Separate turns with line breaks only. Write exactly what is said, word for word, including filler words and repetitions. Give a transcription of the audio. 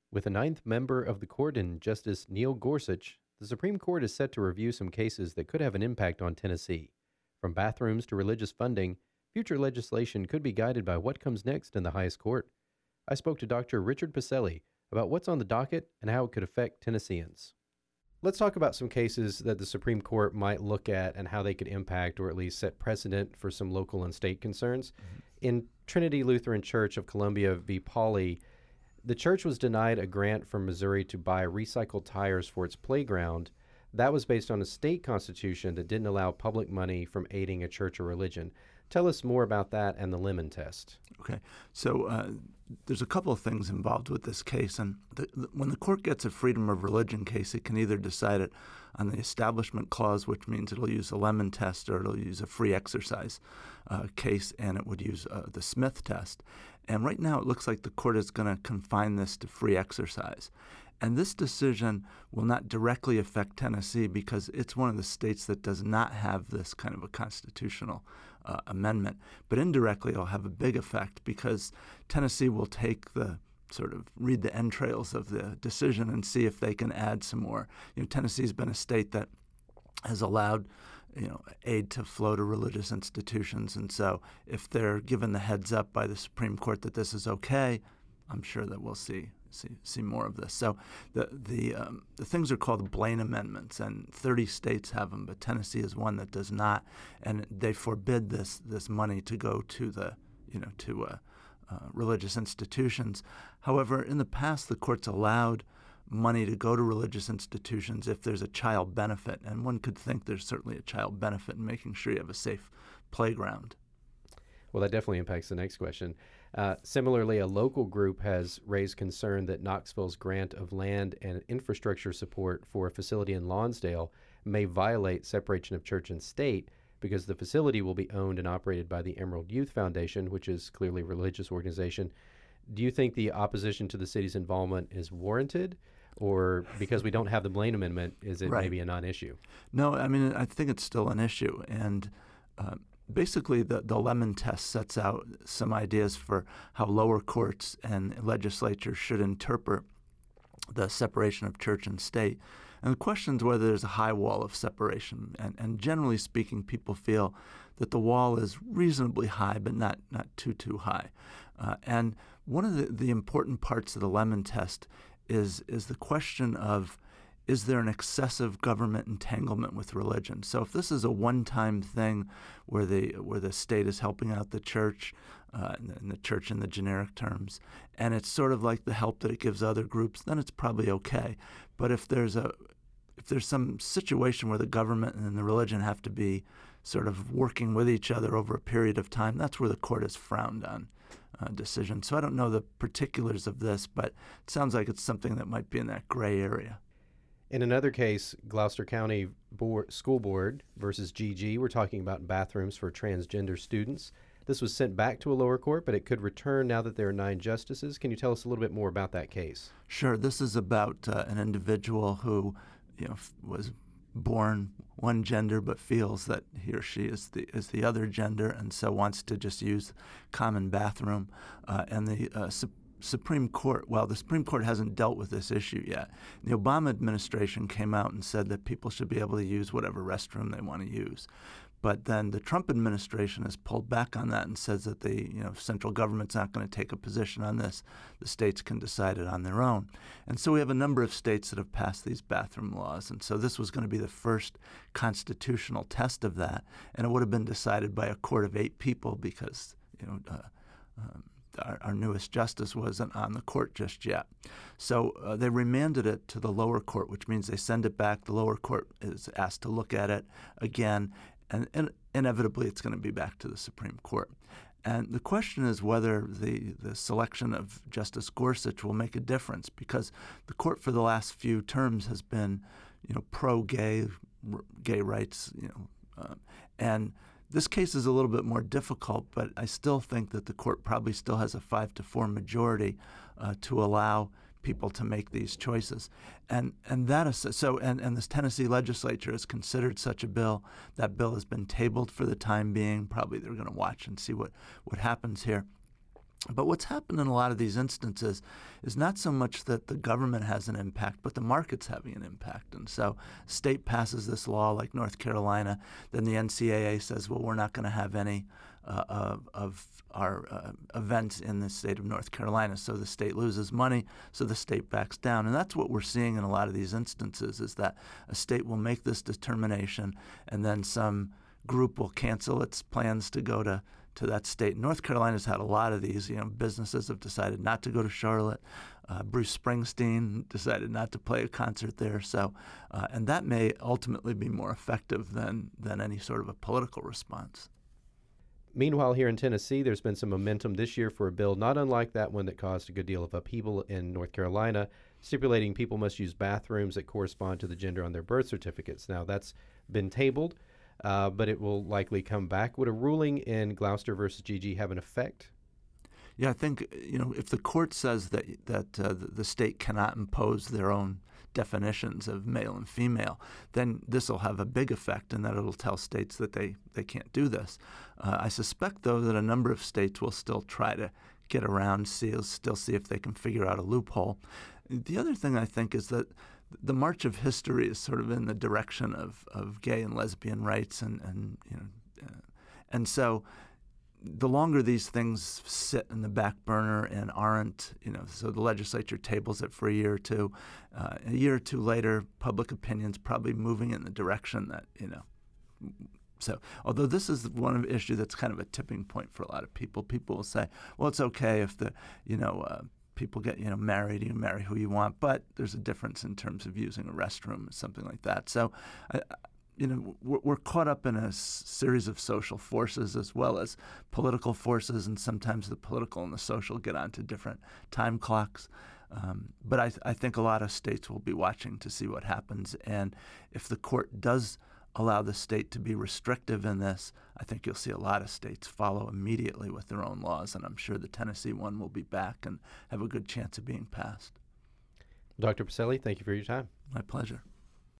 With a ninth member of the court in Justice Neil Gorsuch, the Supreme Court is set to review some cases that could have an impact on Tennessee. From bathrooms to religious funding, future legislation could be guided by what comes next in the highest court. I spoke to Doctor Richard Pacelli about what's on the docket and how it could affect Tennesseans. Let's talk about some cases that the Supreme Court might look at and how they could impact or at least set precedent for some local and state concerns. Mm-hmm. In Trinity Lutheran Church of Columbia v. Pauley, the church was denied a grant from Missouri to buy recycled tires for its playground. That was based on a state constitution that didn't allow public money from aiding a church or religion. Tell us more about that and the Lemon Test.
Okay. So uh, there's a couple of things involved with this case. And the, the, when the court gets a freedom of religion case, it can either decide it on the Establishment Clause, which means it'll use a Lemon Test, or it'll use a free exercise uh, case, and it would use uh, the Smith Test. And right now it looks like the court is going to confine this to free exercise. And this decision will not directly affect Tennessee because it's one of the states that does not have this kind of a constitutional uh, amendment. But indirectly, it'll have a big effect because Tennessee will take the sort of read the entrails of the decision and see if they can add some more. You know, Tennessee's been a state that has allowed, you know, aid to flow to religious institutions. And so if they're given the heads up by the Supreme Court that this is okay, I'm sure that we'll see see see more of this. So the the um, the things are called Blaine amendments, and thirty states have them, but Tennessee is one that does not, and they forbid this this money to go to the you know to uh, uh, religious institutions. However, in the past, the courts allowed money to go to religious institutions if there's a child benefit, and one could think there's certainly a child benefit in making sure you have a safe playground.
Well, that definitely impacts the next question. Uh, similarly, a local group has raised concern that Knoxville's grant of land and infrastructure support for a facility in Lonsdale may violate separation of church and state because the facility will be owned and operated by the Emerald Youth Foundation, which is clearly a religious organization. Do you think the opposition to the city's involvement is warranted, or because we don't have the Blaine Amendment, is it
right.
maybe a non-issue?
No, I mean, I think it's still an issue. And uh, Basically, the, the Lemon Test sets out some ideas for how lower courts and legislatures should interpret the separation of church and state. And the question is whether there's a high wall of separation. And, and generally speaking, people feel that the wall is reasonably high, but not, not too, too high. Uh, and one of the, the important parts of the Lemon Test is, is the question of, is there an excessive government entanglement with religion? So if this is a one-time thing where the where the state is helping out the church, uh, and, the, and the church in the generic terms, and it's sort of like the help that it gives other groups, then it's probably okay. But if there's a if there's some situation where the government and the religion have to be sort of working with each other over a period of time, that's where the court has frowned on uh, decisions. So I don't know the particulars of this, but it sounds like it's something that might be in that gray area.
In another case, Gloucester County Board, School Board versus G G, we're talking about bathrooms for transgender students. This was sent back to a lower court, but it could return now that there are nine justices. Can you tell us a little bit more about that case?
Sure. This is about uh, an individual who, you know, f- was born one gender but feels that he or she is the is the other gender, and so wants to just use common bathroom. Uh, and the uh, su- Supreme Court, well, the Supreme Court hasn't dealt with this issue yet. The Obama administration came out and said that people should be able to use whatever restroom they want to use. But then the Trump administration has pulled back on that and says that the you know central government's not going to take a position on this. The states can decide it on their own. And so we have a number of states that have passed these bathroom laws. And so this was going to be the first constitutional test of that. And it would have been decided by a court of eight people because, you know, uh, um, Our, our newest justice wasn't on the court just yet. So uh, they remanded it to the lower court, which means they send it back. The lower court is asked to look at it again, and, and inevitably it's going to be back to the Supreme Court. And the question is whether the, the selection of Justice Gorsuch will make a difference, because the court for the last few terms has been, you know, pro-gay, r- gay rights, you know, uh, and this case is a little bit more difficult, but I still think that the court probably still has a five to four majority uh, to allow people to make these choices. And and that is so and, and this Tennessee legislature has considered such a bill. That bill has been tabled for the time being. Probably they're going to watch and see what, what happens here. But what's happened in a lot of these instances is not so much that the government has an impact, but the market's having an impact. And so state passes this law like North Carolina, then the N C A A says, well, we're not going to have any uh, of, of our uh, events in the state of North Carolina. So the state loses money, so the state backs down. And that's what we're seeing in a lot of these instances, is that a state will make this determination and then some group will cancel its plans to go to to that state. North Carolina's had a lot of these. You know, businesses have decided not to go to Charlotte. Uh, Bruce Springsteen decided not to play a concert there. So, uh, and that may ultimately be more effective than than any sort of a political response.
Meanwhile, here in Tennessee, there's been some momentum this year for a bill not unlike that one that caused a good deal of upheaval in North Carolina, stipulating people must use bathrooms that correspond to the gender on their birth certificates. Now, that's been tabled. Uh, but it will likely come back. Would a ruling in Gloucester versus G G have an effect?
Yeah, I think, you know, if the court says that that uh, the state cannot impose their own definitions of male and female, then this will have a big effect, and that it'll tell states that they, they can't do this. Uh, I suspect, though, that a number of states will still try to get around, see, still see if they can figure out a loophole. The other thing I think is that the march of history is sort of in the direction of, of gay and lesbian rights, and, and you know, uh, and so the longer these things sit in the back burner and aren't, you know, so the legislature tables it for a year or two, uh, a year or two later, public opinion's probably moving in the direction that, you know. So, although this is one of issue that's kind of a tipping point for a lot of people, people will say, well, it's okay if the, you know, uh, people get, you know, married, you marry who you want, but there's a difference in terms of using a restroom or something like that. So, I, you know, we're, we're caught up in a s- series of social forces as well as political forces, and sometimes the political and the social get onto different time clocks. Um, but I, I think a lot of states will be watching to see what happens, and if the court does allow the state to be restrictive in this, I think you'll see a lot of states follow immediately with their own laws, and I'm sure the Tennessee one will be back and have a good chance of being passed.
Doctor Pacelli, thank you for your time.
My pleasure.